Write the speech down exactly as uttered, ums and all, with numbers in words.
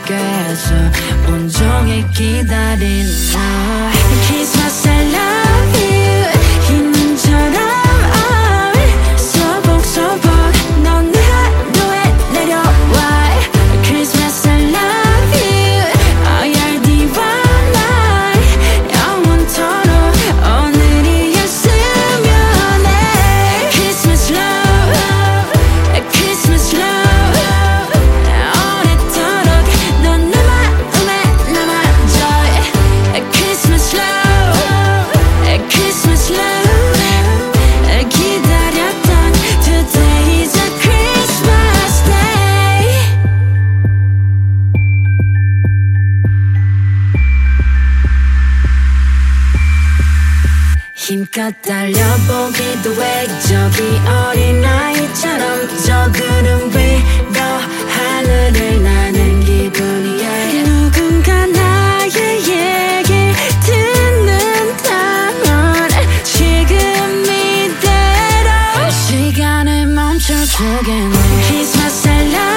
밖에서 온종일 기다린 나 Christmas I love you 흰눈처럼 소복소복 넌 내 하루에 내려와 Christmas I love you 어열디와 날 영원토록 오늘이었으면 해 Christmas love Christmas love 오래도록 넌 내 마음에 남아줘 Christmas love Christmas love 기다렸던 Today's a Christmas day 힘껏 달려보기도 해 저기 어린아이처럼 저 구름 위로 하늘을 나는 기분이야 누군가 나의 얘기 듣는다면 지금 이대로 시간을 멈춰주겠네 Christmas I love